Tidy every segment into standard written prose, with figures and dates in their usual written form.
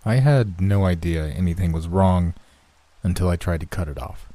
I had no idea anything was wrong until I tried to cut it off.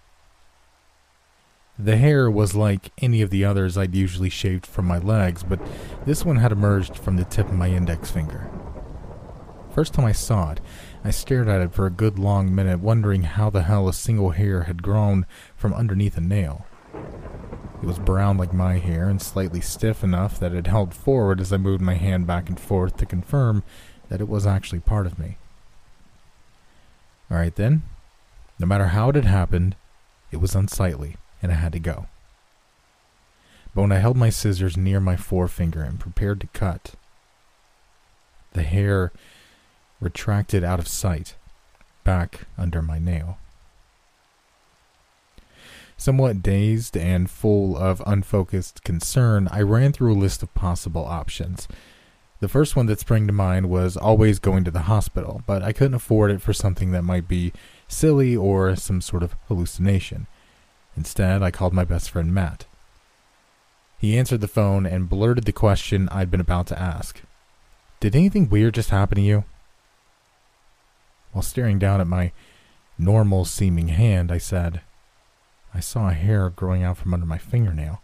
The hair was like any of the others I'd usually shaved from my legs, but this one had emerged from the tip of my index finger. First time I saw it, I stared at it for a good long minute, wondering how the hell a single hair had grown from underneath a nail. It was brown like my hair and slightly stiff enough that it held forward as I moved my hand back and forth to confirm that it was actually part of me. Alright then, no matter how it had happened, it was unsightly and I had to go. But when I held my scissors near my forefinger and prepared to cut, the hair retracted out of sight, back under my nail. Somewhat dazed and full of unfocused concern, I ran through a list of possible options. The first one that sprang to mind was always going to the hospital, but I couldn't afford it for something that might be silly or some sort of hallucination. Instead, I called my best friend Matt. He answered the phone and blurted the question I'd been about to ask. "Did anything weird just happen to you?" While staring down at my normal-seeming hand, I said, "I saw a hair growing out from under my fingernail."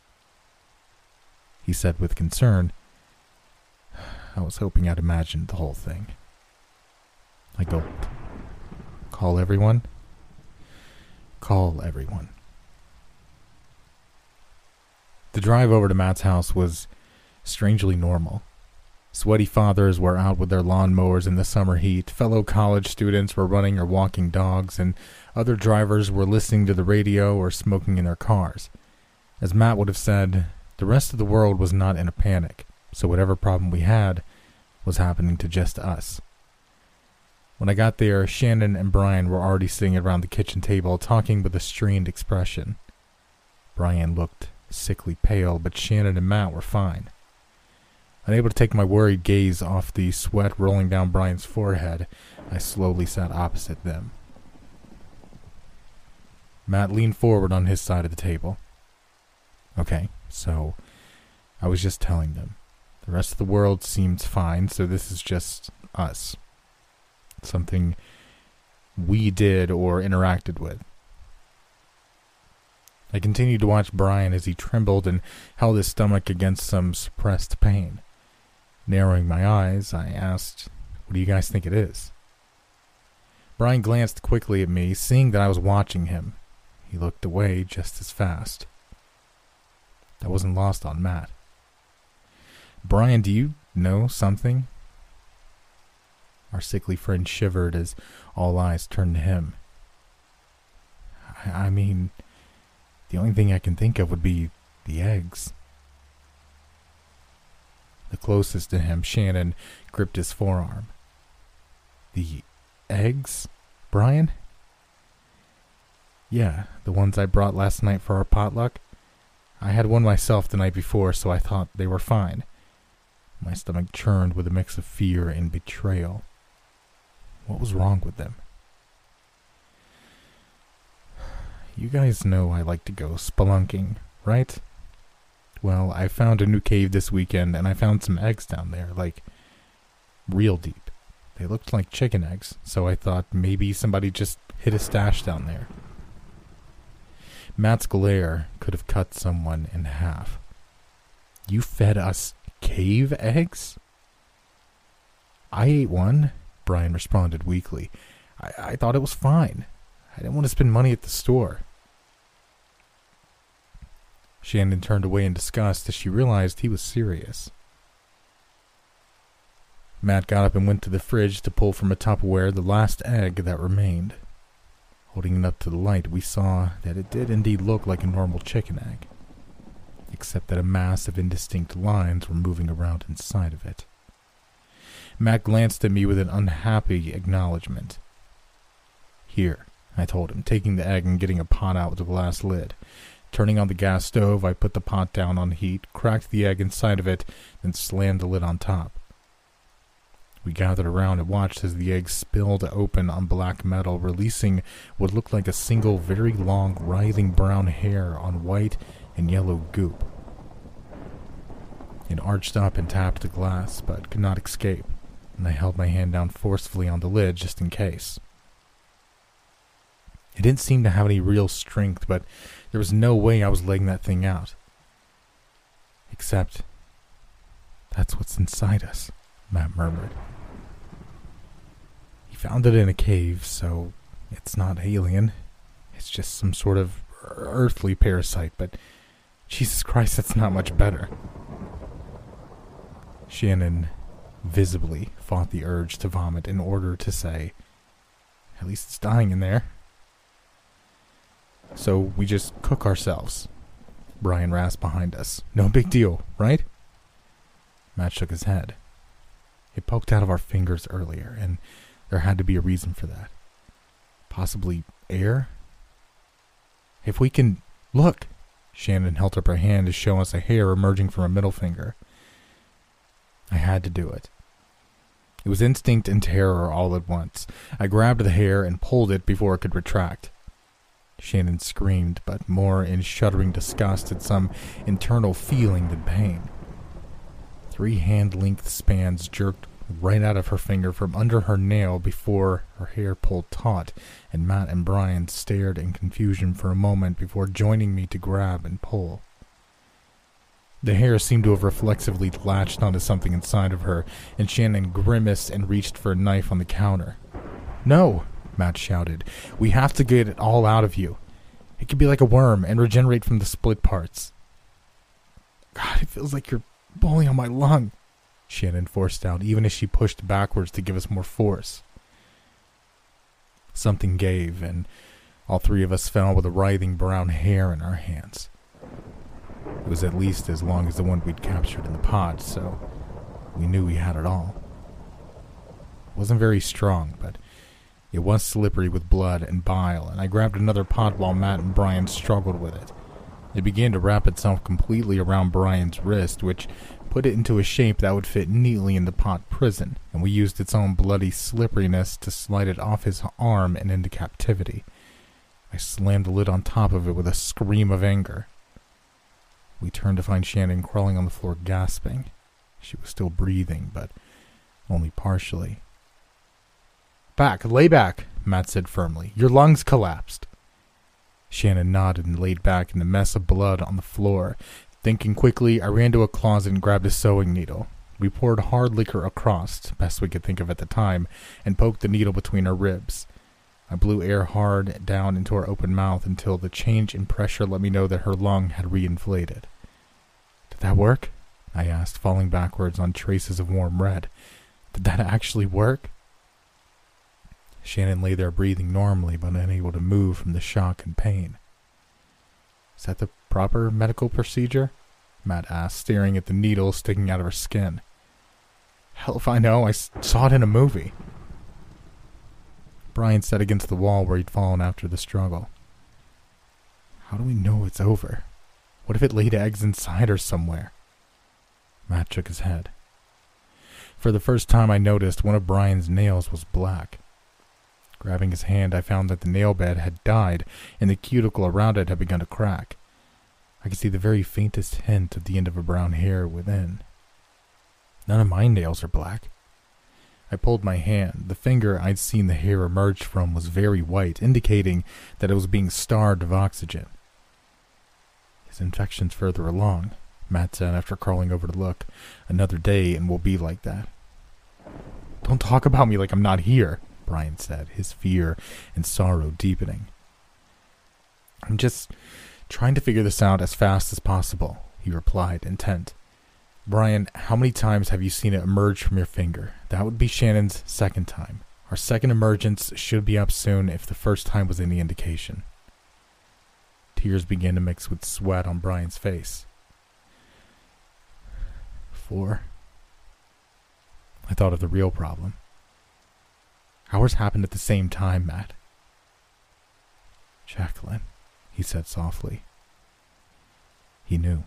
He said with concern, "I was hoping I'd imagined the whole thing." I gulped. "Call everyone?" "Call everyone." The drive over to Matt's house was strangely normal. Sweaty fathers were out with their lawnmowers in the summer heat, fellow college students were running or walking dogs, and other drivers were listening to the radio or smoking in their cars. As Matt would have said, the rest of the world was not in a panic, so whatever problem we had was happening to just us. When I got there, Shannon and Brian were already sitting around the kitchen table, talking with a strained expression. Brian looked sickly pale, but Shannon and Matt were fine. Unable to take my worried gaze off the sweat rolling down Brian's forehead, I slowly sat opposite them. Matt leaned forward on his side of the table. "Okay, so I was just telling them. The rest of the world seems fine, so this is just us. Something we did or interacted with." I continued to watch Brian as he trembled and held his stomach against some suppressed pain. Narrowing my eyes, I asked, "What do you guys think it is?" Brian glanced quickly at me, seeing that I was watching him. He looked away just as fast. That wasn't lost on Matt. "Brian, do you know something?" Our sickly friend shivered as all eyes turned to him. I mean, the only thing I can think of would be the eggs." The closest to him, Shannon, gripped his forearm. "The eggs, Brian?" "Yeah, the ones I brought last night for our potluck. I had one myself the night before, so I thought they were fine." My stomach churned with a mix of fear and betrayal. What was wrong with them? "You guys know I like to go spelunking, right? Well, I found a new cave this weekend, and I found some eggs down there, like, real deep. They looked like chicken eggs, so I thought maybe somebody just hid a stash down there." Matt's glare could have cut someone in half. "You fed us cave eggs?" "I ate one," Brian responded weakly. I thought it was fine. I didn't want to spend money at the store." Shannon turned away in disgust as she realized he was serious. Matt got up and went to the fridge to pull from a Tupperware the last egg that remained. Holding it up to the light, we saw that it did indeed look like a normal chicken egg, except that a mass of indistinct lines were moving around inside of it. Matt glanced at me with an unhappy acknowledgement. "Here," I told him, taking the egg and getting a pot out with the glass lid. Turning on the gas stove, I put the pot down on heat, cracked the egg inside of it, then slammed the lid on top. We gathered around and watched as the egg spilled open on black metal, releasing what looked like a single very long, writhing brown hair on white and yellow goop. It arched up and tapped the glass, but could not escape. and I held my hand down forcefully on the lid just in case. It didn't seem to have any real strength, but there was no way I was letting that thing out. Except, that's what's inside us, Matt murmured. He found it in a cave, so it's not alien. It's just some sort of earthly parasite, but Jesus Christ, that's not much better. Shannon visibly fought the urge to vomit in order to say, at least it's dying in there. So we just cook ourselves, Brian rasped behind us. No big deal, right? Matt shook his head. It poked out of our fingers earlier, and there had to be a reason for that. Possibly air? If we can... Look! Shannon held up her hand to show us a hair emerging from her middle finger. I had to do it. It was instinct and terror all at once. I grabbed the hair and pulled it before it could retract. Shannon screamed, but more in shuddering disgust at some internal feeling than pain. 3 hand-length spans jerked right out of her finger from under her nail before her hair pulled taut, and Matt and Brian stared in confusion for a moment before joining me to grab and pull. The hair seemed to have reflexively latched onto something inside of her, and Shannon grimaced and reached for a knife on the counter. No! Matt shouted. We have to get it all out of you. It could be like a worm and regenerate from the split parts. God, it feels like you're pulling on my lung, Shannon forced out, even as she pushed backwards to give us more force. Something gave, and all 3 of us fell with a writhing brown hair in our hands. It was at least as long as the one we'd captured in the pod, so we knew we had it all. It wasn't very strong, but it was slippery with blood and bile, and I grabbed another pot while Matt and Brian struggled with it. It began to wrap itself completely around Brian's wrist, which put it into a shape that would fit neatly in the pot prison, and we used its own bloody slipperiness to slide it off his arm and into captivity. I slammed the lid on top of it with a scream of anger. We turned to find Shannon crawling on the floor gasping. She was still breathing, but only partially. Back, lay back, Matt said firmly. Your lungs collapsed. Shannon nodded and laid back in the mess of blood on the floor. Thinking quickly, I ran to a closet and grabbed a sewing needle. We poured hard liquor across, best we could think of at the time, and poked the needle between her ribs. I blew air hard down into her open mouth until the change in pressure let me know that her lung had reinflated. Did that work? I asked, falling backwards on traces of warm red. Did that actually work? Shannon lay there breathing normally, but unable to move from the shock and pain. Is that the proper medical procedure? Matt asked, staring at the needle sticking out of her skin. Hell if I know, I saw it in a movie. Brian sat against the wall where he'd fallen after the struggle. How do we know it's over? What if it laid eggs inside her somewhere? Matt shook his head. For the first time I noticed one of Brian's nails was black. Grabbing his hand, I found that the nail bed had died, and the cuticle around it had begun to crack. I could see the very faintest hint of the end of a brown hair within. None of my nails are black. I pulled my hand. The finger I'd seen the hair emerge from was very white, indicating that it was being starved of oxygen. His infection's further along, Matt said after crawling over to look. Another day and we'll be like that. Don't talk about me like I'm not here, Brian said, his fear and sorrow deepening. I'm just trying to figure this out as fast as possible, he replied, intent. Brian, how many times have you seen it emerge from your finger? That would be Shannon's second time. Our second emergence should be up soon if the first time was any indication. Tears began to mix with sweat on Brian's face. 4. I thought of the real problem. Ours happened at the same time, Matt. Jacqueline, he said softly. He knew.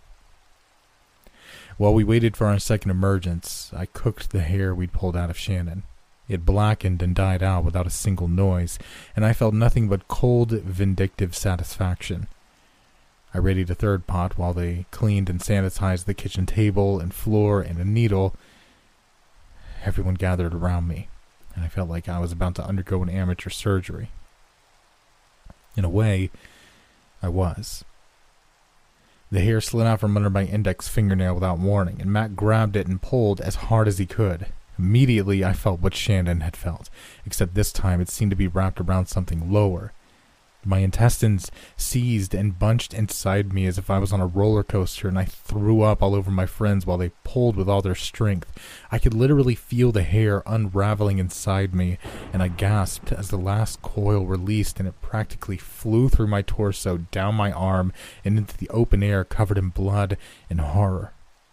While we waited for our second emergence, I cooked the hair we'd pulled out of Shannon. It blackened and died out without a single noise, and I felt nothing but cold, vindictive satisfaction. I readied a third pot while they cleaned and sanitized the kitchen table and floor and a needle. everyone gathered around me, and I felt like I was about to undergo an amateur surgery. In a way, I was. The hair slid out from under my index fingernail without warning, and Matt grabbed it and pulled as hard as he could. Immediately, I felt what Shannon had felt, except this time it seemed to be wrapped around something lower. My intestines seized and bunched inside me as if I was on a roller coaster, and I threw up all over my friends while they pulled with all their strength. I could literally feel the hair unraveling inside me, and I gasped as the last coil released and it practically flew through my torso, down my arm, and into the open air covered in blood and horror.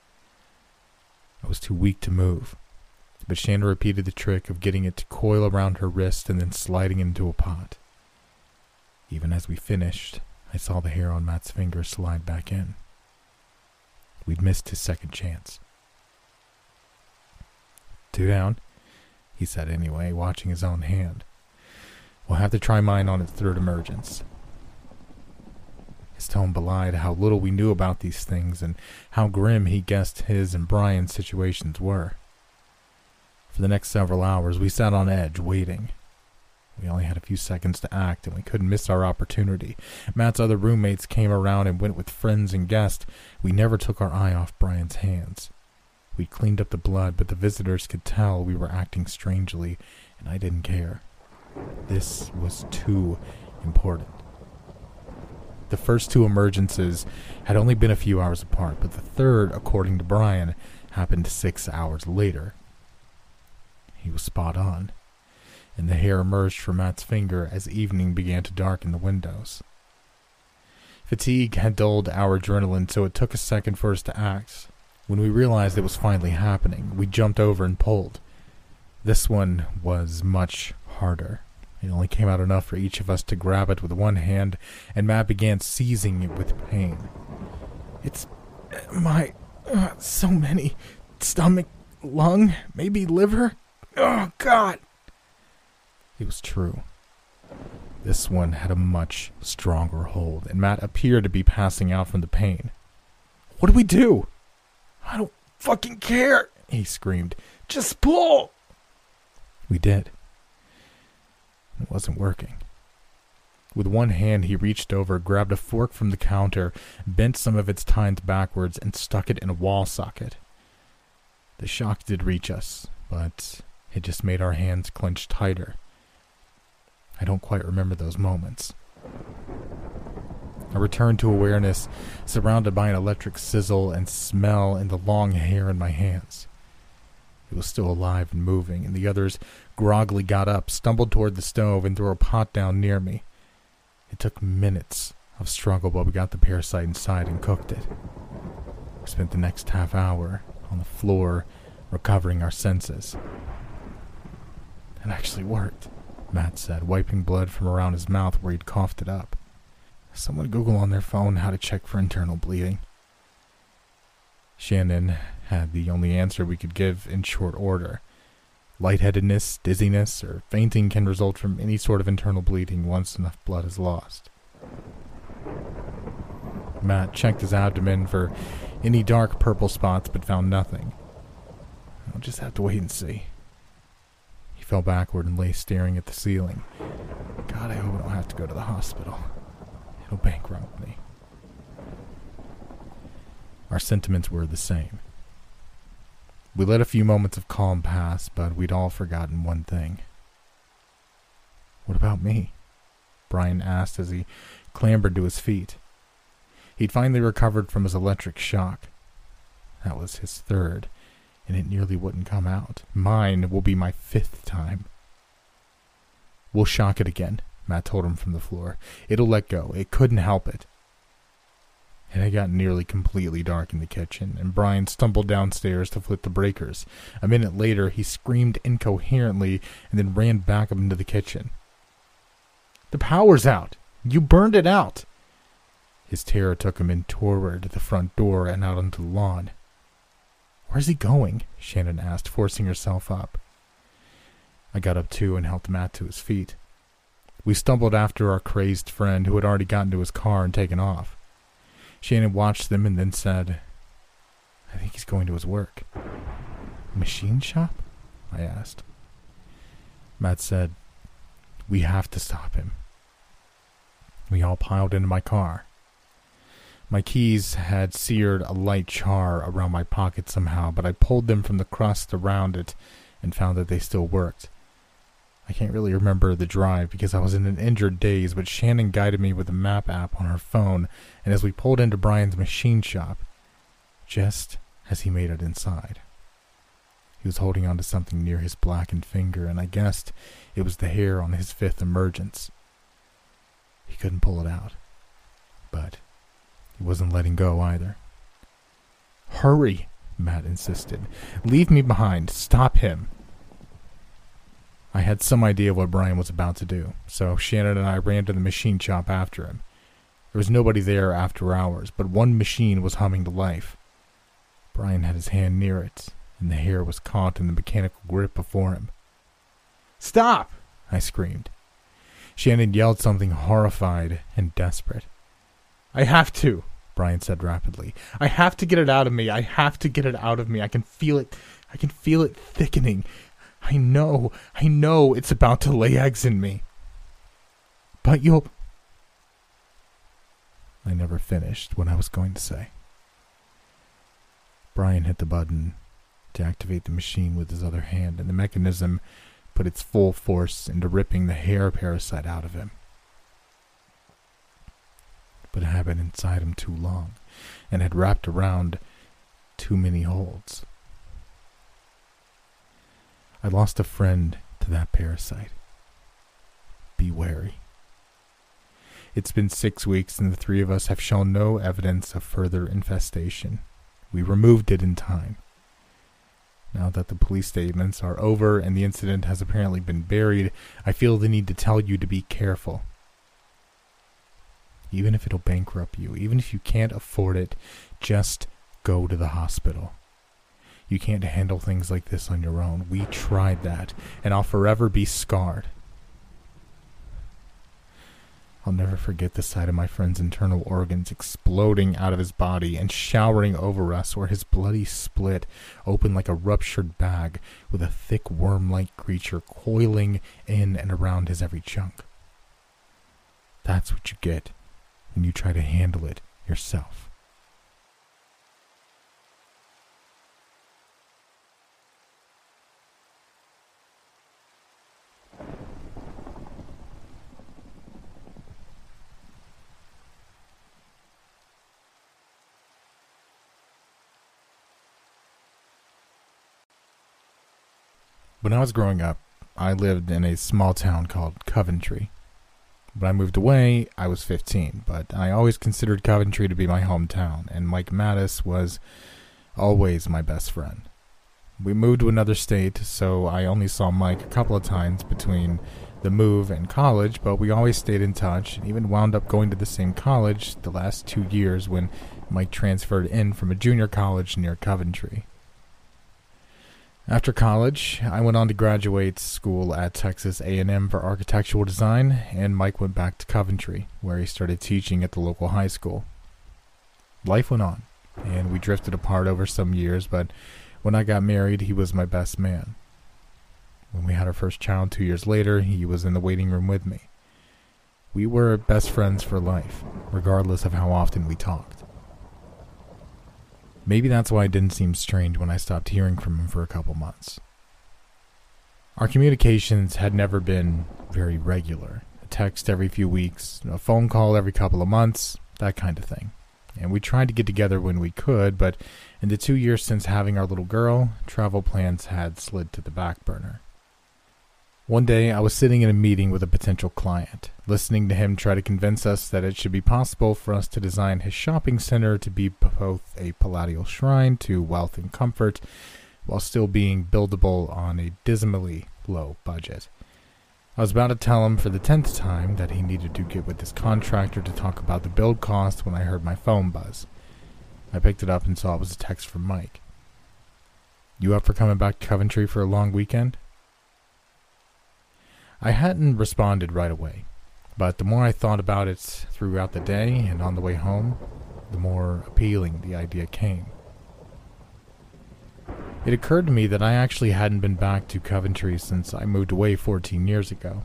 I was too weak to move, but Shannon repeated the trick of getting it to coil around her wrist and then sliding into a pot. Even as we finished, I saw the hair on Matt's finger slide back in. We'd missed his second chance. "Two down," he said anyway, watching his own hand. "We'll have to try mine on its third emergence." His tone belied how little we knew about these things and how grim he guessed his and Brian's situations were. For the next several hours, we sat on edge, waiting. We only had a few seconds to act, and we couldn't miss our opportunity. Matt's other roommates came around and went with friends and guests. We never took our eye off Brian's hands. We cleaned up the blood, but the visitors could tell we were acting strangely, and I didn't care. This was too important. The first two emergences had only been a few hours apart, but the third, according to Brian, happened 6 hours later. He was spot on, and the hair emerged from Matt's finger as evening began to darken the windows. Fatigue had dulled our adrenaline, so it took a second for us to act. When we realized it was finally happening, we jumped over and pulled. This one was much harder. It only came out enough for each of us to grab it with one hand, and Matt began seizing it with pain. "It's my... so many... stomach, lung, maybe liver... oh, God!" It was true. This one had a much stronger hold, and Matt appeared to be passing out from the pain. "What do we do?" "I don't fucking care," he screamed. "Just pull!" We did. It wasn't working. With one hand, he reached over, grabbed a fork from the counter, bent some of its tines backwards, and stuck it in a wall socket. The shock did reach us, but it just made our hands clench tighter. I don't quite remember those moments. I returned to awareness, surrounded by an electric sizzle and smell and the long hair in my hands. It was still alive and moving, and the others groggily got up, stumbled toward the stove, and threw a pot down near me. It took minutes of struggle, but we got the parasite inside and cooked it. We spent the next half hour on the floor, recovering our senses. "It actually worked," Matt said, wiping blood from around his mouth where he'd coughed it up. "Someone Google on their phone how to check for internal bleeding." Shannon had the only answer we could give in short order. Lightheadedness, dizziness, or fainting can result from any sort of internal bleeding once enough blood is lost. Matt checked his abdomen for any dark purple spots but found nothing. "I'll just have to wait and see." He fell backward and lay staring at the ceiling. "God, I hope I don't have to go to the hospital. It'll bankrupt me." Our sentiments were the same. We let a few moments of calm pass, but we'd all forgotten one thing. "What about me?" Brian asked as he clambered to his feet. He'd finally recovered from his electric shock. That was his third, and it nearly wouldn't come out. Mine will be my 5th time. "We'll shock it again," Matt told him from the floor. "It'll let go. It couldn't help it." It had gotten nearly completely dark in the kitchen, and Brian stumbled downstairs to flip the breakers. A minute later, he screamed incoherently and then ran back up into the kitchen. "The power's out! You burned it out!" His terror took him in toward the front door and out onto the lawn. "Where's he going?" Shannon asked, forcing herself up. I got up too and helped Matt to his feet. We stumbled after our crazed friend, who had already gotten to his car and taken off. Shannon watched them and then said, "I think he's going to his work." "Machine shop?" I asked. Matt said, "We have to stop him." We all piled into my car. My keys had seared a light char around my pocket somehow, but I pulled them from the crust around it and found that they still worked. I can't really remember the drive because I was in an injured daze, but Shannon guided me with a map app on her phone, and as we pulled into Brian's machine shop, just as he made it inside, he was holding onto something near his blackened finger, and I guessed it was the hair on his fifth emergence. He couldn't pull it out, but he wasn't letting go either. "Hurry," Matt insisted. "Leave me behind. Stop him." I had some idea what Brian was about to do, so Shannon and I ran to the machine shop after him. There was nobody there after hours, but one machine was humming to life. Brian had his hand near it, and the hair was caught in the mechanical grip before him. "Stop!" I screamed. Shannon yelled something horrified and desperate. "I have to," Brian said rapidly. "I have to get it out of me. I have to get it out of me. I can feel it. I can feel it thickening. I know it's about to lay eggs in me." "But you'll..." I never finished what I was going to say. Brian hit the button to activate the machine with his other hand, and the mechanism put its full force into ripping the hair parasite out of him. But it had been inside him too long, and had wrapped around too many holds. I lost a friend to that parasite. Be wary. It's been 6 weeks and the three of us have shown no evidence of further infestation. We removed it in time. Now that the police statements are over and the incident has apparently been buried, I feel the need to tell you to be careful. Even if it'll bankrupt you, even if you can't afford it, just go to the hospital. You can't handle things like this on your own. We tried that, and I'll forever be scarred. I'll never forget the sight of my friend's internal organs exploding out of his body and showering over us, where his bloody split opened like a ruptured bag with a thick worm-like creature coiling in and around his every chunk. That's what you get when you try to handle it yourself. When I was growing up, I lived in a small town called Coventry. When I moved away, I was 15, but I always considered Coventry to be my hometown, and Mike Mattis was always my best friend. We moved to another state, so I only saw Mike a couple of times between the move and college, but we always stayed in touch, and even wound up going to the same college the last 2 years when Mike transferred in from a junior college near Coventry. After college, I went on to graduate school at Texas A&M for architectural design, and Mike went back to Coventry, where he started teaching at the local high school. Life went on, and we drifted apart over some years, but when I got married, he was my best man. When we had our first child 2 years later, he was in the waiting room with me. We were best friends for life, regardless of how often we talked. Maybe that's why it didn't seem strange when I stopped hearing from him for a couple months. Our communications had never been very regular. A text every few weeks, a phone call every couple of months, that kind of thing. And we tried to get together when we could, but in the 2 years since having our little girl, travel plans had slid to the back burner. One day, I was sitting in a meeting with a potential client, listening to him try to convince us that it should be possible for us to design his shopping center to be both a palatial shrine to wealth and comfort, while still being buildable on a dismally low budget. I was about to tell him for the 10th time that he needed to get with his contractor to talk about the build cost when I heard my phone buzz. I picked it up and saw it was a text from Mike. "You up for coming back to Coventry for a long weekend?" I hadn't responded right away, but the more I thought about it throughout the day and on the way home, the more appealing the idea came. It occurred to me that I actually hadn't been back to Coventry since I moved away 14 years ago.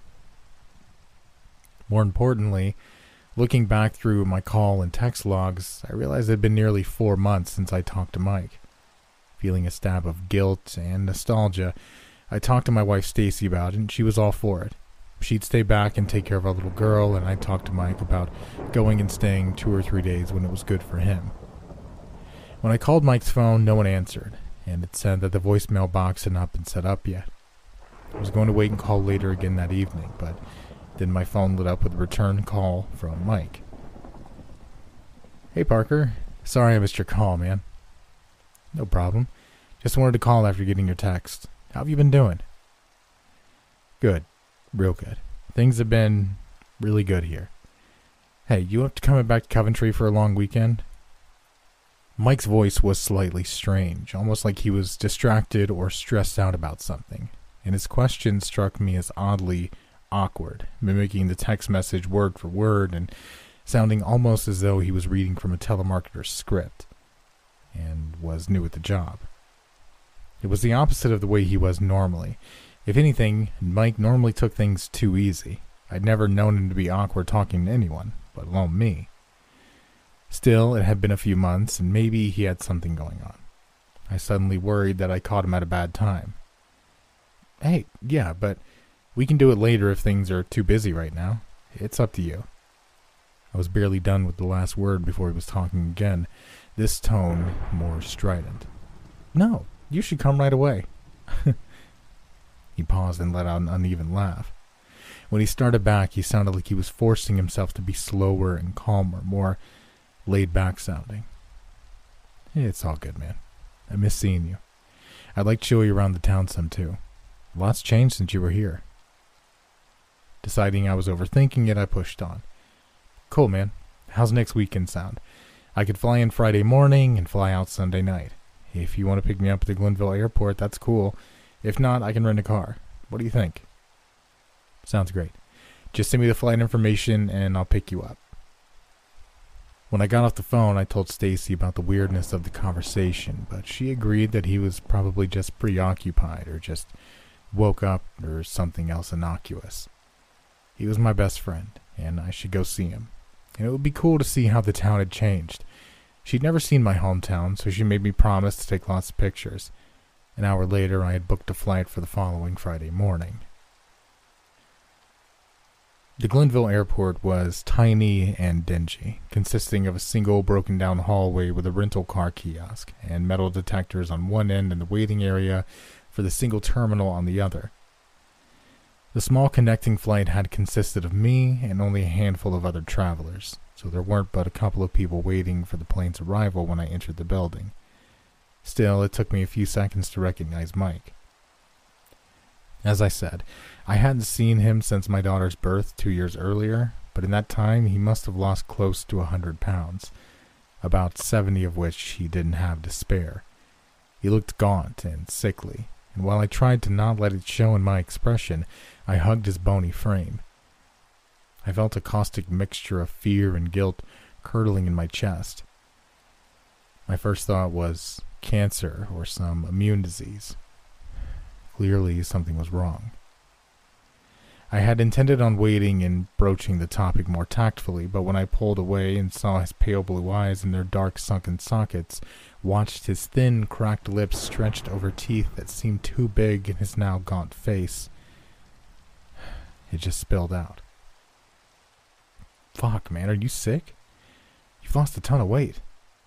More importantly, looking back through my call and text logs, I realized it had been nearly 4 months since I talked to Mike. Feeling a stab of guilt and nostalgia, I talked to my wife Stacy about it, and she was all for it. She'd stay back and take care of our little girl, and I talked to Mike about going and staying 2 or 3 days when it was good for him. When I called Mike's phone, no one answered, and it said that the voicemail box had not been set up yet. I was going to wait and call later again that evening, but then my phone lit up with a return call from Mike. "Hey Parker, sorry I missed your call, man." "No problem. Just wanted to call after getting your text. How have you been doing?" "Good. Real good. Things have been really good here. Hey, you up to coming back to Coventry for a long weekend?" Mike's voice was slightly strange, almost like he was distracted or stressed out about something, and his question struck me as oddly awkward, mimicking the text message word for word and sounding almost as though he was reading from a telemarketer's script and was new at the job. It was the opposite of the way he was normally. If anything, Mike normally took things too easy. I'd never known him to be awkward talking to anyone, let alone me. Still, it had been a few months, and maybe he had something going on. I suddenly worried that I caught him at a bad time. "Hey, yeah, but we can do it later if things are too busy right now. It's up to you." I was barely done with the last word before he was talking again, this tone more strident. "No, you should come right away." He paused and let out an uneven laugh. When he started back, he sounded like he was forcing himself to be slower and calmer, more laid-back sounding. "It's all good, man. I miss seeing you. I'd like to show you around the town some, too. A lot's changed since you were here." Deciding I was overthinking it, I pushed on. "Cool, man. How's next weekend sound? I could fly in Friday morning and fly out Sunday night. If you want to pick me up at the Glenville airport, that's cool. If not, I can rent a car. What do you think?" "Sounds great. Just send me the flight information and I'll pick you up." When I got off the phone, I told Stacy about the weirdness of the conversation, but she agreed that he was probably just preoccupied or just woke up or something else innocuous. He was my best friend, and I should go see him. And it would be cool to see how the town had changed. She'd never seen my hometown, so she made me promise to take lots of pictures. An hour later, I had booked a flight for the following Friday morning. The Glenville airport was tiny and dingy, consisting of a single broken-down hallway with a rental car kiosk and metal detectors on one end and the waiting area for the single terminal on the other. The small connecting flight had consisted of me and only a handful of other travelers, so there weren't but a couple of people waiting for the plane's arrival when I entered the building. Still, it took me a few seconds to recognize Mike. As I said, I hadn't seen him since my daughter's birth 2 years earlier, but in that time he must have lost close to 100 pounds, about 70 of which he didn't have to spare. He looked gaunt and sickly, and while I tried to not let it show in my expression, I hugged his bony frame. I felt a caustic mixture of fear and guilt curdling in my chest. My first thought was cancer or some immune disease. Clearly, something was wrong. I had intended on waiting and broaching the topic more tactfully, but when I pulled away and saw his pale blue eyes in their dark sunken sockets, watched his thin, cracked lips stretched over teeth that seemed too big in his now gaunt face, it just spilled out. "Fuck, man, are you sick? You've lost a ton of weight."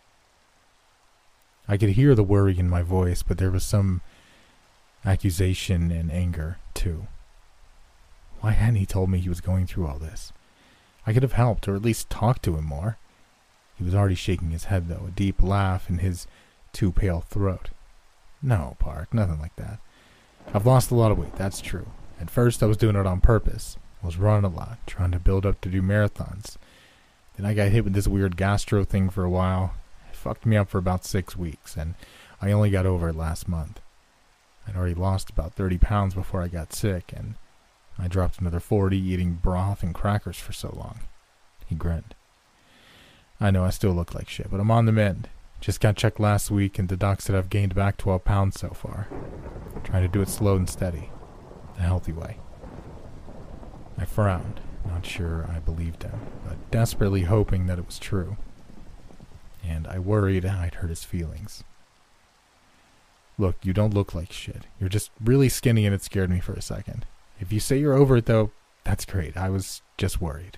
I could hear the worry in my voice, but there was some accusation and anger, too. Why hadn't he told me he was going through all this? I could have helped, or at least talked to him more. He was already shaking his head, though, a deep laugh in his too pale throat. "No, Park, nothing like that. I've lost a lot of weight, that's true. At first, I was doing it on purpose. I was running a lot, trying to build up to do marathons. Then I got hit with this weird gastro thing for a while. It fucked me up for about 6 weeks, and I only got over it last month. I'd already lost about 30 pounds before I got sick, and I dropped another 40 eating broth and crackers for so long." He grinned. "I know I still look like shit, but I'm on the mend. Just got checked last week and the doc said I've gained back 12 pounds so far. Trying to do it slow and steady. The healthy way. I frowned, not sure I believed him, but desperately hoping that it was true. And I worried I'd hurt his feelings. Look, you don't look like shit. You're just really skinny and it scared me for a second. If you say you're over it though, that's great. I was just worried.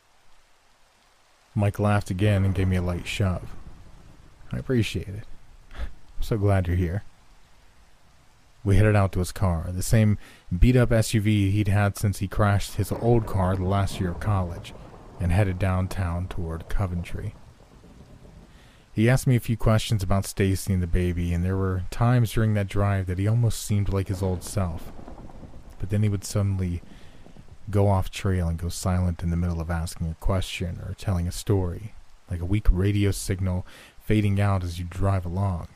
Mike laughed again and gave me a light shove. I appreciate it. I'm so glad you're here. We headed out to his car, the same beat-up SUV he'd had since he crashed his old car the last year of college, and headed downtown toward Coventry. He asked me a few questions about Stacy and the baby, and there were times during that drive that he almost seemed like his old self. But then he would suddenly go off trail and go silent in the middle of asking a question or telling a story, like a weak radio signal fading out as you drive along.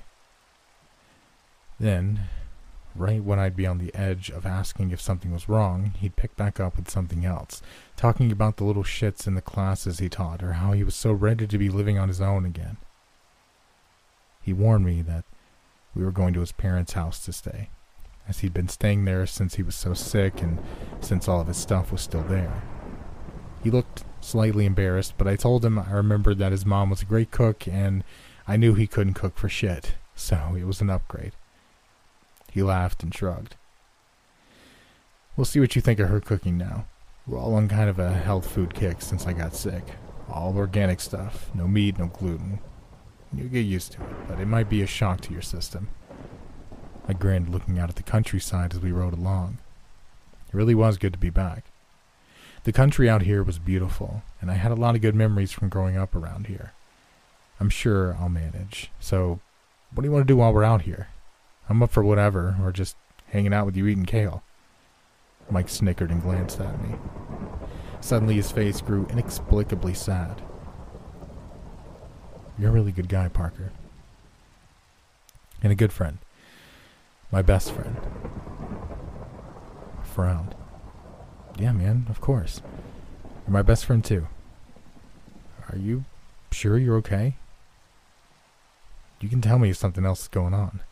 Then, right when I'd be on the edge of asking if something was wrong, he'd pick back up with something else, talking about the little shits in the classes he taught or how he was so ready to be living on his own again. He warned me that we were going to his parents' house to stay, as he'd been staying there since he was so sick and since all of his stuff was still there. He looked slightly embarrassed, but I told him I remembered that his mom was a great cook and I knew he couldn't cook for shit, so it was an upgrade. He laughed and shrugged. We'll see what you think of her cooking now. We're all on kind of a health food kick since I got sick. All organic stuff, no meat, no gluten. You'll get used to it, but it might be a shock to your system. I grinned, looking out at the countryside as we rode along. It really was good to be back. The country out here was beautiful, and I had a lot of good memories from growing up around here. I'm sure I'll manage. So, what do you want to do while we're out here? I'm up for whatever, or just hanging out with you eating kale. Mike snickered and glanced at me. Suddenly his face grew inexplicably sad. You're a really good guy, Parker. And a good friend. My best friend. I frowned. Yeah, man, of course. You're my best friend, too. Are you sure you're okay? You can tell me if something else is going on.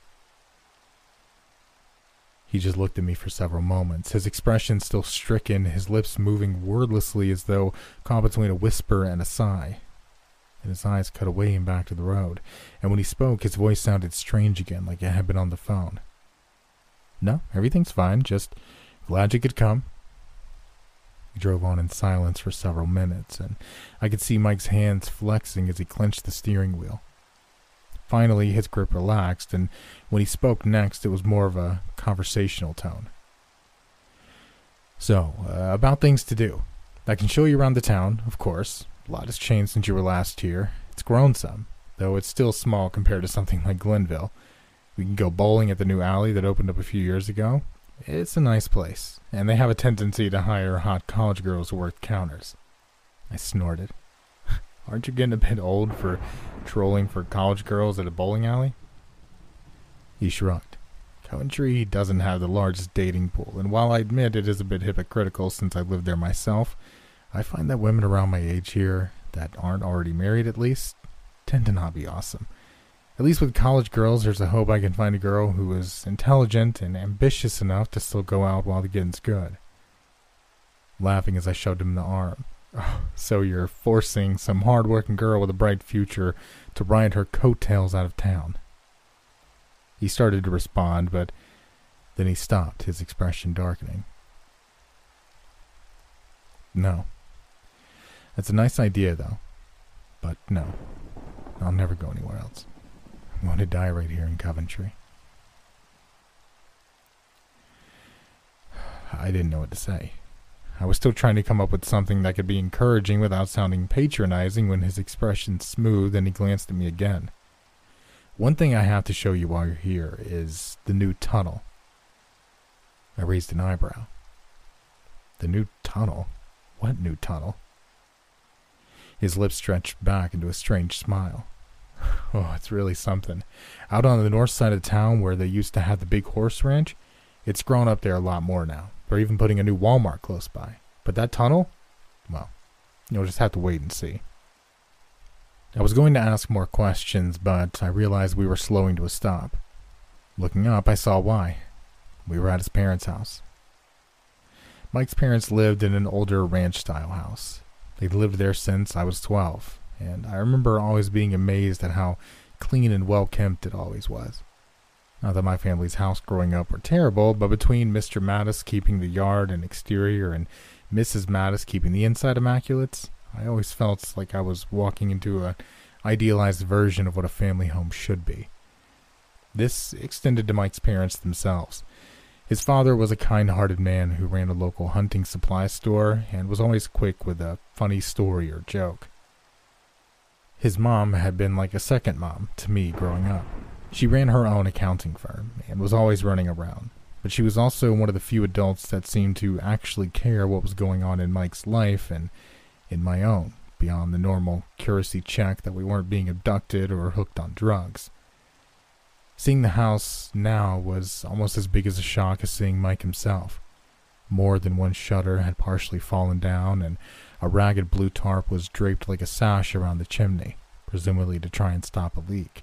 He just looked at me for several moments, his expression still stricken, his lips moving wordlessly as though caught between a whisper and a sigh. And his eyes cut away and back to the road, and when he spoke, his voice sounded strange again, like it had been on the phone. No, everything's fine, just glad you could come. We drove on in silence for several minutes, and I could see Mike's hands flexing as he clenched the steering wheel. Finally, his grip relaxed, and when he spoke next, it was more of a conversational tone. So, about things to do. I can show you around the town, of course. A lot has changed since you were last here. It's grown some, though it's still small compared to something like Glenville. We can go bowling at the new alley that opened up a few years ago. It's a nice place, and they have a tendency to hire hot college girls to work counters. I snorted. Aren't you getting a bit old for trolling for college girls at a bowling alley? He shrugged. Coventry doesn't have the largest dating pool, and while I admit it is a bit hypocritical since I lived there myself, I find that women around my age here, that aren't already married at least, tend to not be awesome. At least with college girls, there's a hope I can find a girl who is intelligent and ambitious enough to still go out while the getting's good. Laughing as I shoved him in the arm. Oh, so you're forcing some hard-working girl with a bright future to ride her coattails out of town. He started to respond, but then he stopped, his expression darkening. No. That's a nice idea, though. But no. I'll never go anywhere else. I'm going to die right here in Coventry. I didn't know what to say. I was still trying to come up with something that could be encouraging without sounding patronizing when his expression smoothed and he glanced at me again. One thing I have to show you while you're here is the new tunnel. I raised an eyebrow. The new tunnel? What new tunnel? His lips stretched back into a strange smile. Oh, it's really something. Out on the north side of town where they used to have the big horse ranch, it's grown up there a lot more now. They're even putting a new Walmart close by. But that tunnel? Well, you'll just have to wait and see. I was going to ask more questions, but I realized we were slowing to a stop. Looking up, I saw why. We were at his parents' house. Mike's parents lived in an older ranch-style house. They'd lived there since I was 12, and I remember always being amazed at how clean and well-kept it always was. Not that my family's house growing up were terrible, but between Mr. Mattis keeping the yard and exterior and Mrs. Mattis keeping the inside immaculate, I always felt like I was walking into an idealized version of what a family home should be. This extended to Mike's parents themselves. His father was a kind-hearted man who ran a local hunting supply store and was always quick with a funny story or joke. His mom had been like a second mom to me growing up. She ran her own accounting firm and was always running around, but she was also one of the few adults that seemed to actually care what was going on in Mike's life and in my own, beyond the normal curacy check that we weren't being abducted or hooked on drugs. Seeing the house now was almost as big as a shock as seeing Mike himself. More than one shutter had partially fallen down, and a ragged blue tarp was draped like a sash around the chimney, presumably to try and stop a leak.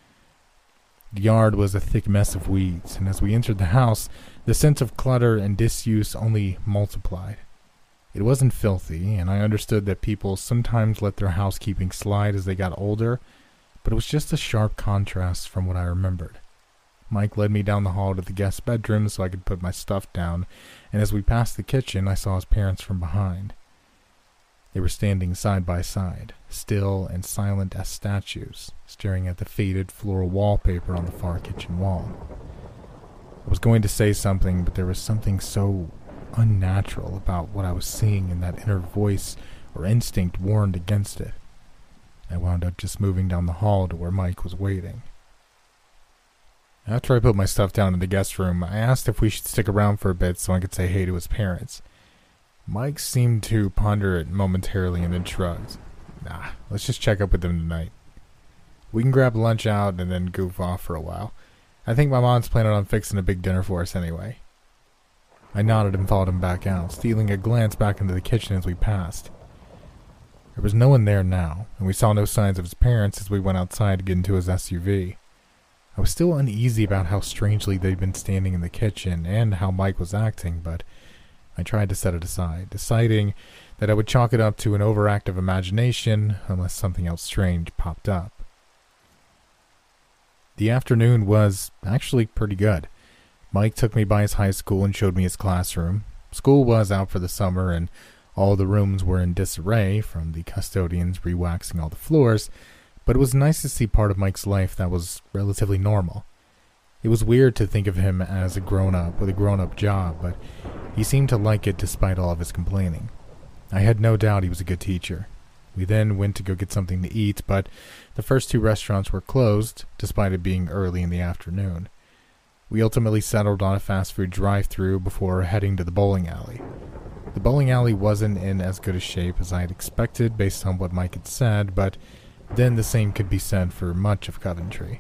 The yard was a thick mess of weeds, and as we entered the house, the sense of clutter and disuse only multiplied. It wasn't filthy, and I understood that people sometimes let their housekeeping slide as they got older, but it was just a sharp contrast from what I remembered. Mike led me down the hall to the guest bedroom so I could put my stuff down, and as we passed the kitchen, I saw his parents from behind. They were standing side by side, still and silent as statues, staring at the faded floral wallpaper on the far kitchen wall. I was going to say something, but there was something so unnatural about what I was seeing, and that inner voice or instinct warned against it. I wound up just moving down the hall to where Mike was waiting. After I put my stuff down in the guest room, I asked if we should stick around for a bit so I could say hey to his parents. Mike seemed to ponder it momentarily and then shrugged. Nah, let's just check up with them tonight. We can grab lunch out and then goof off for a while. I think my mom's planning on fixing a big dinner for us anyway. I nodded and followed him back out, stealing a glance back into the kitchen as we passed. There was no one there now, and we saw no signs of his parents as we went outside to get into his SUV. I was still uneasy about how strangely they'd been standing in the kitchen and how Mike was acting, but I tried to set it aside, deciding that I would chalk it up to an overactive imagination unless something else strange popped up. The afternoon was actually pretty good. Mike took me by his high school and showed me his classroom. School was out for the summer, and all the rooms were in disarray from the custodians re-waxing all the floors, but it was nice to see part of Mike's life that was relatively normal. It was weird to think of him as a grown-up with a grown-up job, but he seemed to like it despite all of his complaining. I had no doubt he was a good teacher. We then went to go get something to eat, but the first two restaurants were closed, despite it being early in the afternoon. We ultimately settled on a fast food drive-thru before heading to the bowling alley. The bowling alley wasn't in as good a shape as I had expected based on what Mike had said, but then the same could be said for much of Coventry.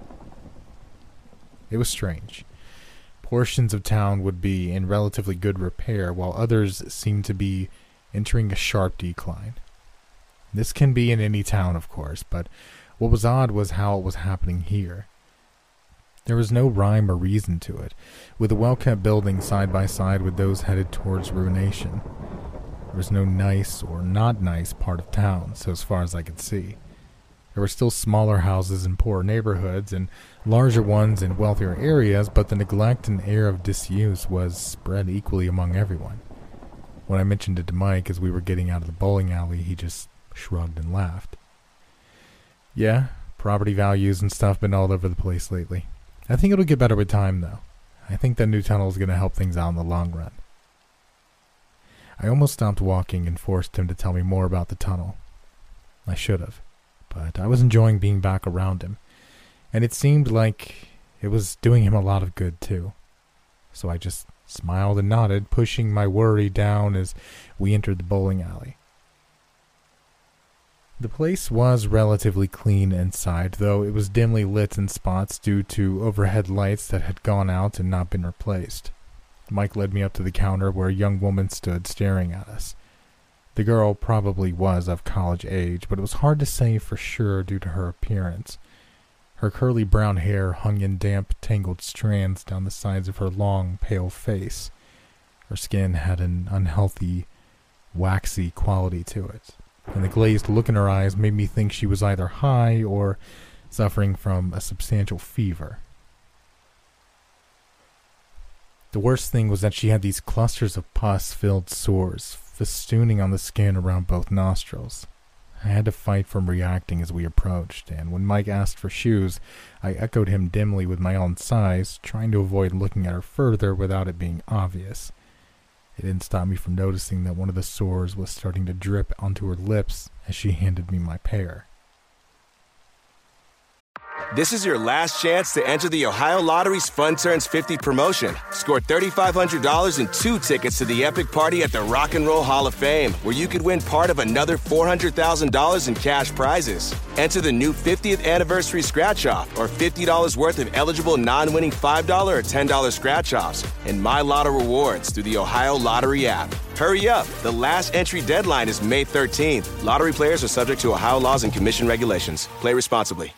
It was strange. Portions of town would be in relatively good repair, while others seemed to be entering a sharp decline. This can be in any town, of course, but what was odd was how it was happening here. There was no rhyme or reason to it, with the well-kept buildings side by side with those headed towards ruination. There was no nice or not nice part of town, so as far as I could see. There were still smaller houses in poor neighborhoods and larger ones in wealthier areas, but the neglect and air of disuse was spread equally among everyone. When I mentioned it to Mike as we were getting out of the bowling alley, he just shrugged and laughed. Yeah, property values and stuff been all over the place lately. I think it'll get better with time, though. I think that new tunnel is going to help things out in the long run. I almost stopped walking and forced him to tell me more about the tunnel. I should have, but I was enjoying being back around him, and it seemed like it was doing him a lot of good, too. So I just smiled and nodded, pushing my worry down as we entered the bowling alley. The place was relatively clean inside, though it was dimly lit in spots due to overhead lights that had gone out and not been replaced. Mike led me up to the counter where a young woman stood staring at us. The girl probably was of college age, but it was hard to say for sure due to her appearance. Her curly brown hair hung in damp, tangled strands down the sides of her long, pale face. Her skin had an unhealthy, waxy quality to it, and the glazed look in her eyes made me think she was either high or suffering from a substantial fever. The worst thing was that she had these clusters of pus-filled sores festooning on the skin around both nostrils. I had to fight from reacting as we approached, and when Mike asked for shoes, I echoed him dimly with my own size, trying to avoid looking at her further without it being obvious. It didn't stop me from noticing that one of the sores was starting to drip onto her lips as she handed me my pair. This is your last chance to enter the Ohio Lottery's Fun Turns 50 promotion. Score $3,500 and 2 tickets to the epic party at the Rock and Roll Hall of Fame, where you could win part of another $400,000 in cash prizes. Enter the new 50th anniversary scratch-off or $50 worth of eligible non-winning $5 or $10 scratch-offs and My Lotto rewards through the Ohio Lottery app. Hurry up. The last entry deadline is May 13th. Lottery players are subject to Ohio laws and commission regulations. Play responsibly.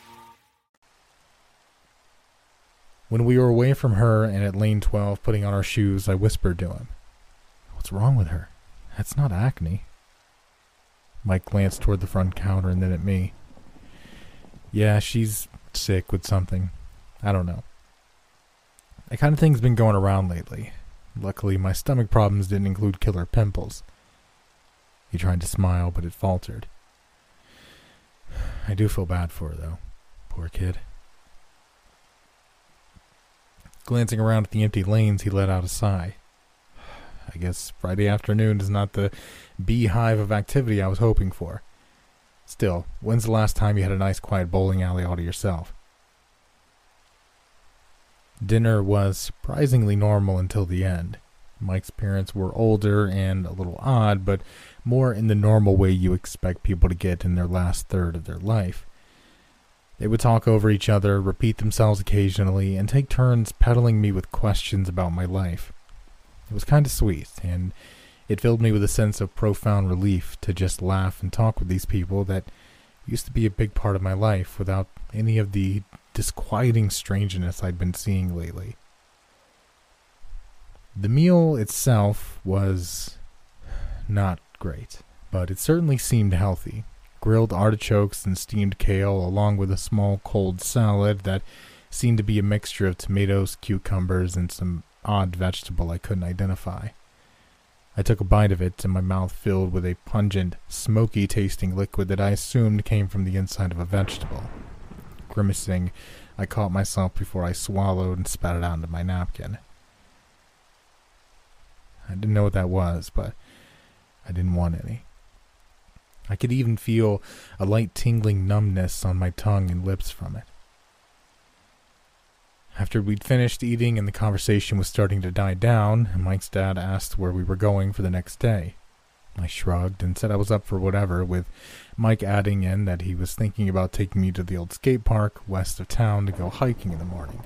When we were away from her and at lane 12 putting on our shoes, I whispered to him, "What's wrong with her? That's not acne." Mike glanced toward the front counter and then at me. "Yeah, she's sick with something. I don't know. That kind of thing's been going around lately. Luckily, my stomach problems didn't include killer pimples." He tried to smile, but it faltered. I do feel bad for her, though. Poor kid. Glancing around at the empty lanes, he let out a sigh. I guess Friday afternoon is not the beehive of activity I was hoping for. Still, when's the last time you had a nice quiet bowling alley all to yourself? Dinner was surprisingly normal until the end. Mike's parents were older and a little odd, but more in the normal way you expect people to get in their last third of their life. They would talk over each other, repeat themselves occasionally, and take turns peddling me with questions about my life. It was kind of sweet, and it filled me with a sense of profound relief to just laugh and talk with these people that used to be a big part of my life without any of the disquieting strangeness I'd been seeing lately. The meal itself was not great, but it certainly seemed healthy. Grilled artichokes and steamed kale, along with a small cold salad that seemed to be a mixture of tomatoes, cucumbers, and some odd vegetable I couldn't identify. I took a bite of it, and my mouth filled with a pungent, smoky-tasting liquid that I assumed came from the inside of a vegetable. Grimacing, I caught myself before I swallowed and spat it out into my napkin. I didn't know what that was, but I didn't want any. I could even feel a light tingling numbness on my tongue and lips from it. After we'd finished eating and the conversation was starting to die down, Mike's dad asked where we were going for the next day. I shrugged and said I was up for whatever, with Mike adding in that he was thinking about taking me to the old skate park west of town to go hiking in the morning.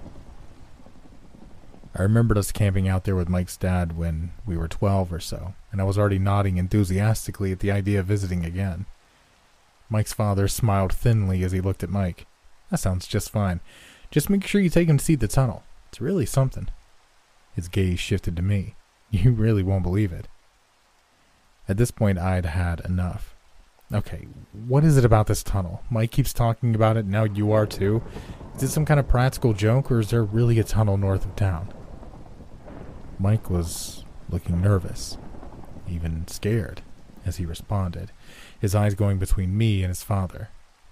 I remembered us camping out there with Mike's dad when we were 12 or so, and I was already nodding enthusiastically at the idea of visiting again. Mike's father smiled thinly as he looked at Mike. "That sounds just fine. Just make sure you take him to see the tunnel. It's really something." His gaze shifted to me. "You really won't believe it." At this point, I'd had enough. "Okay, what is it about this tunnel? Mike keeps talking about it, now you are too. Is it some kind of practical joke, or is there really a tunnel north of town?" Mike was looking nervous, even scared, as he responded, his eyes going between me and his father.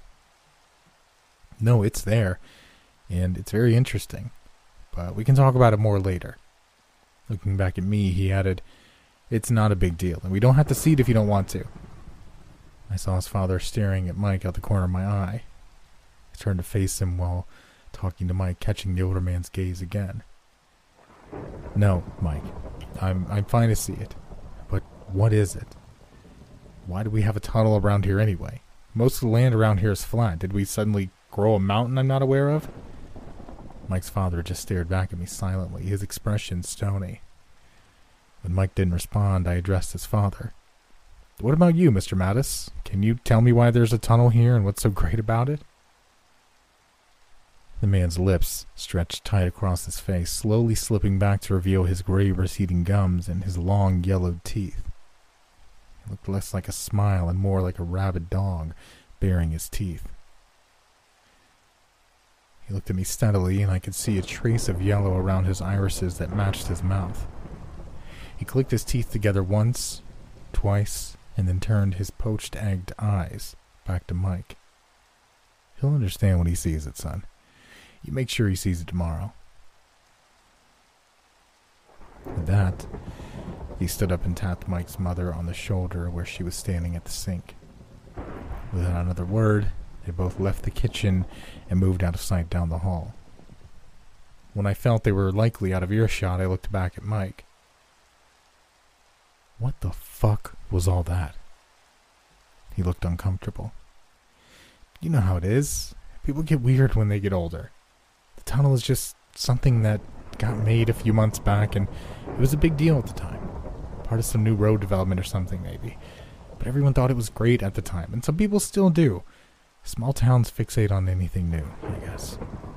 "No, it's there, and it's very interesting, but we can talk about it more later." Looking back at me, he added, "It's not a big deal, and we don't have to see it if you don't want to." I saw his father staring at Mike out the corner of my eye. I turned to face him while talking to Mike, catching the older man's gaze again. "No, Mike, I'm fine to see it, but what is it? Why do we have a tunnel around here anyway? Most of the land around here is flat. Did we suddenly grow a mountain I'm not aware of?" Mike's father just stared back at me silently, his expression stony. When Mike didn't respond, I addressed his father. What about you, Mr. Mattis? Can you tell me why there's a tunnel here and what's so great about it? The man's lips stretched tight across his face, slowly slipping back to reveal his gray receding gums and his long yellowed teeth. It looked less like a smile and more like a rabid dog baring his teeth. He looked at me steadily, and I could see a trace of yellow around his irises that matched his mouth. He clicked his teeth together once, twice, and then turned his poached-egged eyes back to Mike. He'll understand when he sees it, son. You make sure he sees it tomorrow. With that, he stood up and tapped Mike's mother on the shoulder where she was standing at the sink. Without another word, they both left the kitchen and moved out of sight down the hall. When I felt they were likely out of earshot, I looked back at Mike. What the fuck was all that? He looked uncomfortable. You know how it is. People get weird when they get older. The tunnel is just something that got made a few months back, and it was a big deal at the time. Part of some new road development or something, maybe. But everyone thought it was great at the time, and some people still do. Small towns fixate on anything new, I guess.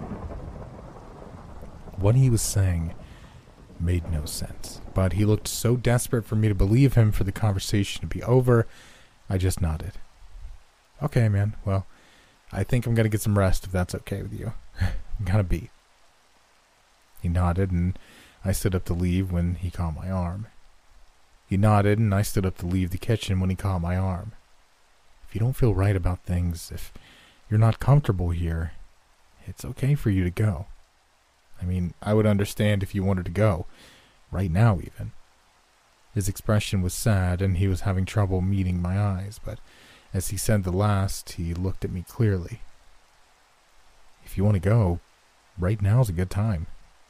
What he was saying made no sense, but he looked so desperate for me to believe him for the conversation to be over, I just nodded. Okay, man, well, I think I'm gonna get some rest if that's okay with you. I'm kinda beat. He nodded, and I stood up to leave when he caught my arm. He nodded, and I stood up to leave the kitchen when he caught my arm. If you don't feel right about things, if you're not comfortable here, it's okay for you to go. I mean, I would understand if you wanted to go. Right now, even. His expression was sad, and he was having trouble meeting my eyes, but as he said the last, he looked at me clearly. If you want to go, right now's a good time.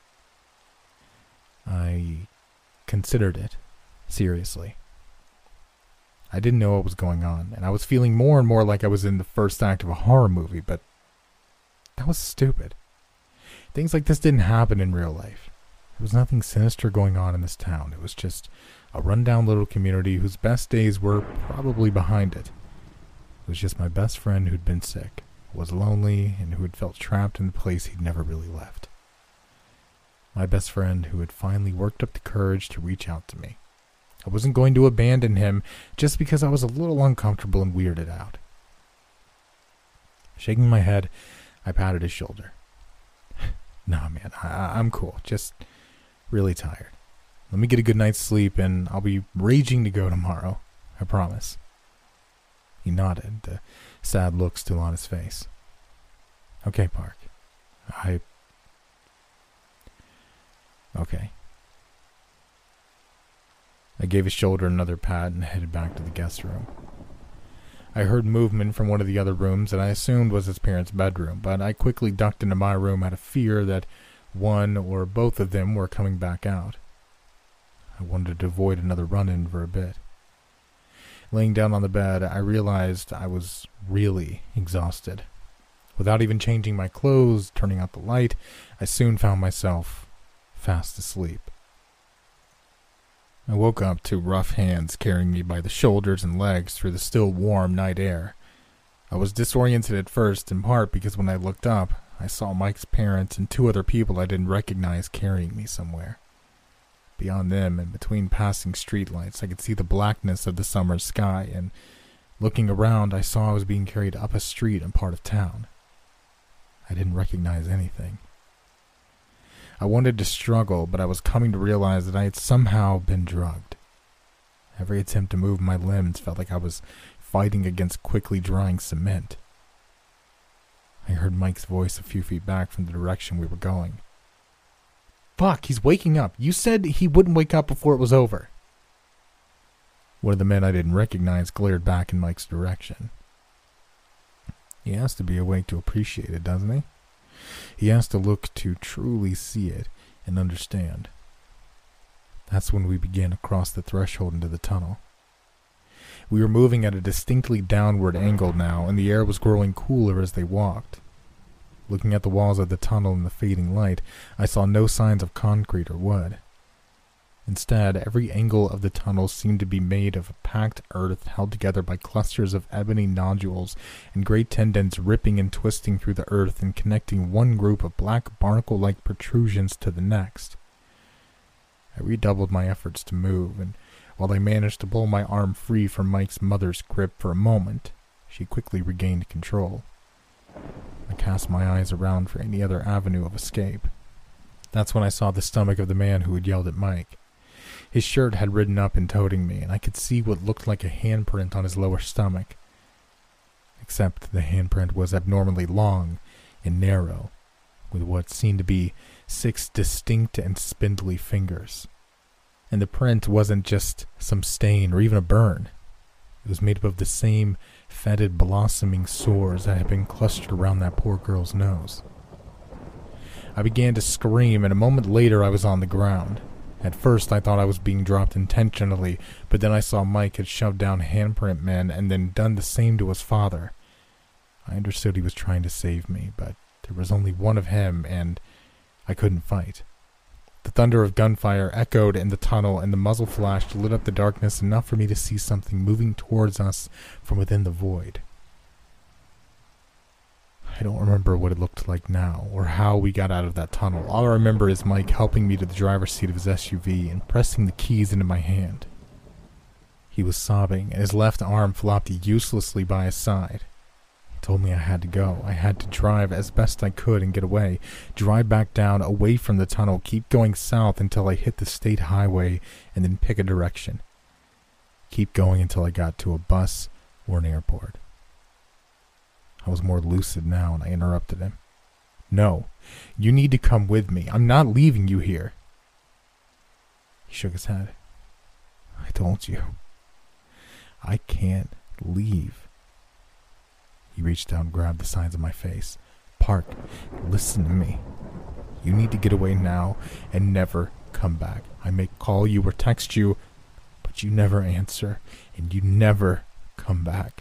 I considered it, seriously. I didn't know what was going on, and I was feeling more and more like I was in the first act of a horror movie, but that was stupid. Things like this didn't happen in real life. There was nothing sinister going on in this town. It was just a rundown little community whose best days were probably behind it. It was just my best friend who'd been sick, was lonely, and who had felt trapped in the place he'd never really left. My best friend who had finally worked up the courage to reach out to me. I wasn't going to abandon him just because I was a little uncomfortable and weirded out. Shaking my head, I patted his shoulder. Nah, man, I'm cool. Just really tired. Let me get a good night's sleep, and I'll be raging to go tomorrow. I promise. He nodded, the sad look still on his face. Okay, Park. Okay. I gave his shoulder another pat and headed back to the guest room. I heard movement from one of the other rooms that I assumed was his parents' bedroom, but I quickly ducked into my room out of fear that one or both of them were coming back out. I wanted to avoid another run-in for a bit. Laying down on the bed, I realized I was really exhausted. Without even changing my clothes, turning out the light, I soon found myself fast asleep. I woke up to rough hands carrying me by the shoulders and legs through the still warm night air. I was disoriented at first, in part because when I looked up, I saw Mike's parents and two other people I didn't recognize carrying me somewhere. Beyond them, and between passing streetlights, I could see the blackness of the summer sky, and looking around, I saw I was being carried up a street in part of town. I didn't recognize anything. I wanted to struggle, but I was coming to realize that I had somehow been drugged. Every attempt to move my limbs felt like I was fighting against quickly drying cement. I heard Mike's voice a few feet back from the direction we were going. Fuck, he's waking up. You said he wouldn't wake up before it was over. One of the men I didn't recognize glared back in Mike's direction. He has to be awake to appreciate it, doesn't he? He has to look to truly see it and understand. That's when we began to cross the threshold into the tunnel. We were moving at a distinctly downward angle now, and the air was growing cooler as they walked. Looking at the walls of the tunnel in the fading light, I saw no signs of concrete or wood. Instead, every angle of the tunnel seemed to be made of packed earth held together by clusters of ebony nodules and great tendons ripping and twisting through the earth and connecting one group of black barnacle-like protrusions to the next. I redoubled my efforts to move, and while I managed to pull my arm free from Mike's mother's grip for a moment, she quickly regained control. I cast my eyes around for any other avenue of escape. That's when I saw the stomach of the man who had yelled at Mike. His shirt had ridden up in toting me, and I could see what looked like a handprint on his lower stomach. Except the handprint was abnormally long and narrow, with what seemed to be 6 distinct and spindly fingers. And the print wasn't just some stain or even a burn. It was made up of the same fetid, blossoming sores that had been clustered around that poor girl's nose. I began to scream, and a moment later I was on the ground. At first I thought I was being dropped intentionally, but then I saw Mike had shoved down Handprint Man and then done the same to his father. I understood he was trying to save me, but there was only one of him, and I couldn't fight. The thunder of gunfire echoed in the tunnel, and the muzzle flash lit up the darkness enough for me to see something moving towards us from within the void. I don't remember what it looked like now, or how we got out of that tunnel. All I remember is Mike helping me to the driver's seat of his SUV and pressing the keys into my hand. He was sobbing, and his left arm flopped uselessly by his side. He told me I had to go. I had to drive as best I could and get away. Drive back down, away from the tunnel, keep going south until I hit the state highway, and then pick a direction. Keep going until I got to a bus or an airport. I was more lucid now, and I interrupted him. No, you need to come with me. I'm not leaving you here. He shook his head. I told you. I can't leave. He reached out and grabbed the sides of my face. Park, listen to me. You need to get away now and never come back. I may call you or text you, but you never answer, and you never come back.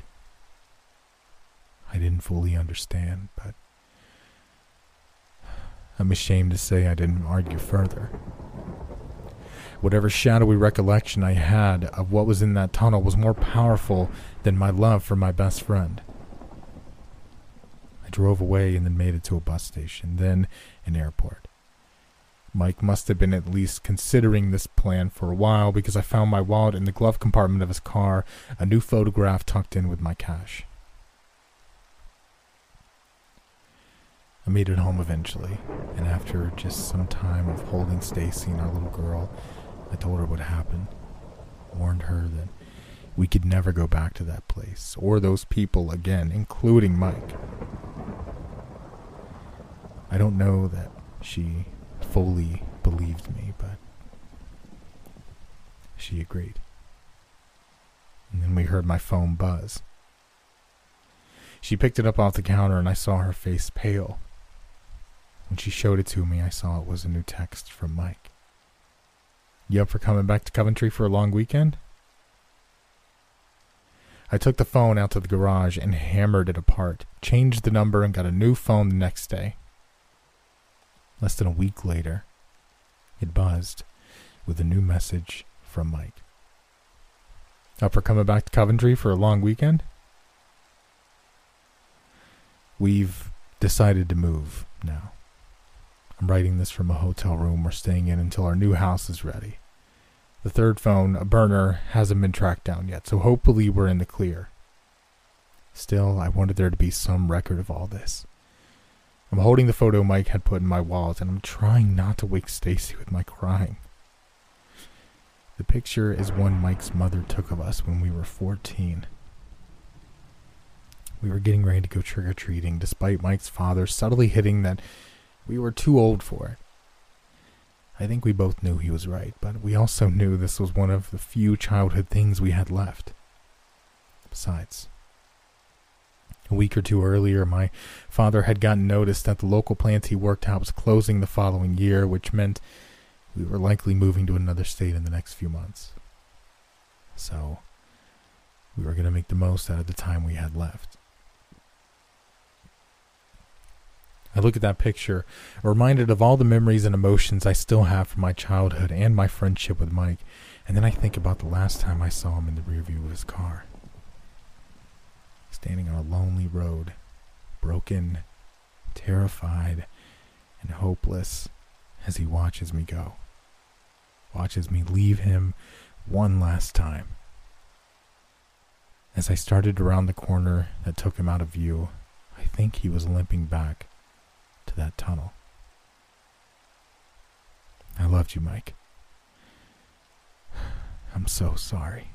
I didn't fully understand, but I'm ashamed to say I didn't argue further. Whatever shadowy recollection I had of what was in that tunnel was more powerful than my love for my best friend. I drove away and then made it to a bus station, then an airport. Mike must have been at least considering this plan for a while, because I found my wallet in the glove compartment of his car, a new photograph tucked in with my cash. I made it home eventually, and after just some time of holding Stacy and our little girl, I told her what happened. Warned her that we could never go back to that place or those people again, including Mike. I don't know that she fully believed me, but she agreed. And then we heard my phone buzz. She picked it up off the counter, and I saw her face pale. When she showed it to me, I saw it was a new text from Mike. You up for coming back to Coventry for a long weekend? I took the phone out to the garage and hammered it apart, changed the number, and got a new phone the next day. Less than a week later, it buzzed with a new message from Mike. Up for coming back to Coventry for a long weekend? We've decided to move now. I'm writing this from a hotel room we're staying in until our new house is ready. The third phone, a burner, hasn't been tracked down yet, so hopefully we're in the clear. Still, I wanted there to be some record of all this. I'm holding the photo Mike had put in my wallet, and I'm trying not to wake Stacy with my crying. The picture is one Mike's mother took of us when we were 14. We were getting ready to go trick-or-treating, despite Mike's father subtly hinting that we were too old for it. I think we both knew he was right, but we also knew this was one of the few childhood things we had left. Besides, a week or two earlier, my father had gotten notice that the local plant he worked at was closing the following year, which meant we were likely moving to another state in the next few months. So, we were going to make the most out of the time we had left. I look at that picture, reminded of all the memories and emotions I still have from my childhood and my friendship with Mike, and then I think about the last time I saw him in the rearview of his car. Standing on a lonely road, broken, terrified, and hopeless as he watches me go. Watches me leave him one last time. As I started around the corner that took him out of view, I think he was limping back to that tunnel. I loved you, Mike. I'm so sorry.